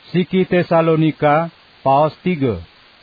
Siki Tesalonika paos 3.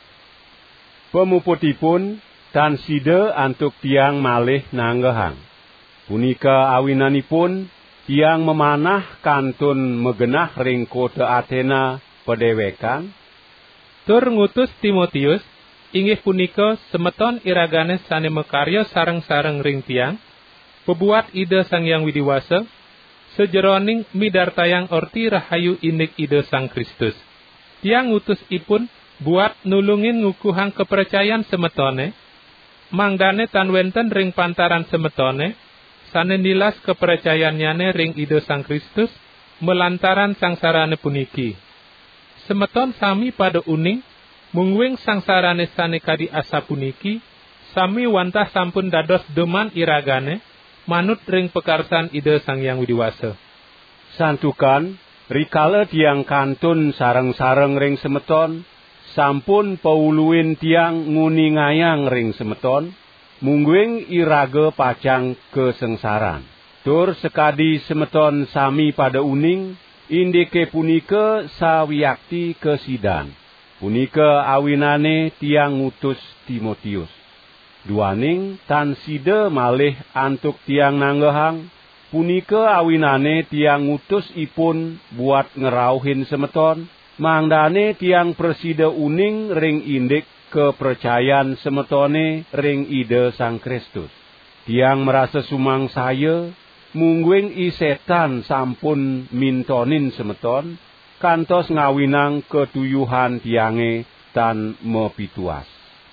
Pemuputipun tan sida antuk tiang malih nanggehang. Punika awinanipun tiang memanah kantun megenah ring kota Athena pedewekan. Tur ngutus Timotius, inggih punika semeton iragane sane mekarya sareng-sareng ring tiang, pebuat Ida Sang Hyang Widiwasa, sejeroning midartayang orti rahayu inik Ida Sang Kristus. Tiang ngutus ipun buat nulungin ngukuhang kepercayaan semetone, mangdane tan wenten ring pantaran semetone, sane nilas kepercayaannyane ring Ida Sang Kristus, melantaran sangsarane puniki. Semeton sami pada uning, mungwing sangsarane sane kadi asa puniki, sami wantah sampun dados deman iragane, manut ring pekarsan Ida Sang Hyang Widiwasa. Santukan, rikala tiang kantun sareng-sareng ring semeton, sampun pauluin tiang nguningayang ring semeton, mungguing iraga pacang kesengsaran. Tur sekadi semeton sami pada uning, indike punika sawiyakti kesidan. Punika awinane tiang ngutus Timotius. Duaning tan sida malih antuk tiang nanggehang, punika awinane tiang ngutus ipun buat ngerauhin semeton, mangdane tiang presida uning ring indik kepercayaan semetone ring Ida Sang Kristus. Tiang merasa sumang saya, mungguing isetan sampun mintonin semeton, kantos ngawinang ketuyuhan tiange tan mepituas.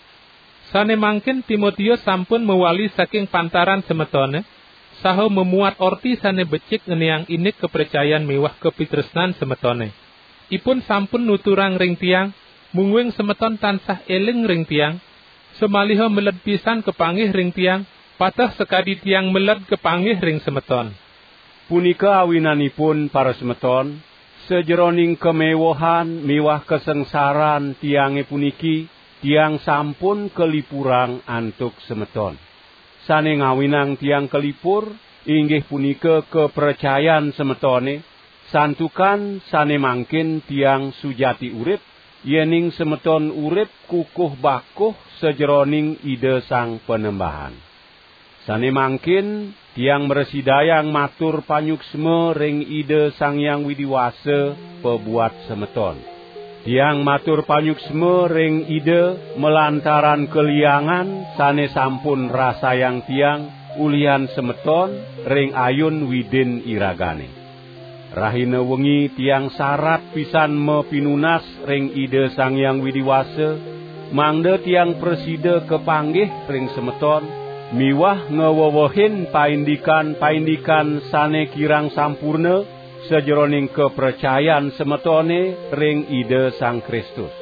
Sane mangkin Timotius sampun mewali saking pantaran semetone, saha memuat orti sane becik ngeniang inik kepercayaan mewah kepitresnan semetone. Ipun sampun nuturang ring tiang, mungguing semeton tansah eling ring tiang, semaliha meled pisan kepanggih ring tiang, patah sekadi tiang meled kepanggih ring semeton. Punika awinanipun para semeton, sejeroning kemewahan miwah kesengsaran tiange puniki, tiang sampun kelipurang antuk semeton. Sane ngawinang tiang kelipur, inggih punika kepercayaan semetone, santukan sane mangkin tiang sujati urip, yening semeton urip kukuh bakuh sejeroning Ida Sang Penembahan. Sane mangkin tiang meresidayang matur panyuksme ring Ida Sang Hyang Widiwasa pebuat semeton. Tiang matur panyuksme ring Ida melantaran keliangan sane sampun rasayang tiang ulihan semeton ring ayun widin iragane. Rahina wengi tiang sarat pisan mepinunas ring Ida Sang Hyang Widiwasa, mangda tiang presida kepanggih ring semeton, miwah ngewewehin paindikan sane kirang sampurna, sejeroning kepercayaan semetone ring Ida Sang Kristus.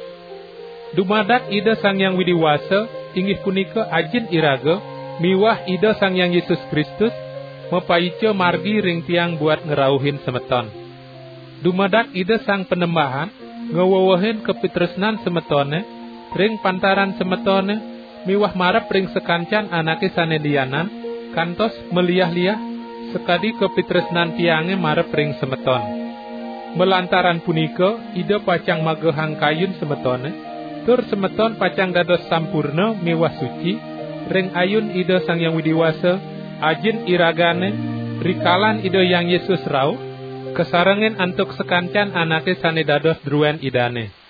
Dumadak Ida Sang Hyang Widiwasa, inggih punika ajin iraga, miwah Ida Sang Hyang Yesus Kristus, mepaice margi ring tiang buat ngerauhin semeton. Dumadak Ida Sang Penembahan, ngewewehin kepitresnan semetone, ring pantaran semetone, miwah marep ring sekancan anake sanedianan, kantos meliah-liah, sekadi kepitresnan tiange marep ring semeton. Melantaran punika, Ida pacang magehang kayun semetone, tur semeton pacang dados sampurna miwah suci, ring ayun Ida Sang Hyang Widiwasa, ajin iragane, rikalan Ida Yang Yesus rauh, kesarengin antuk sekancan anake sane dados druen idane.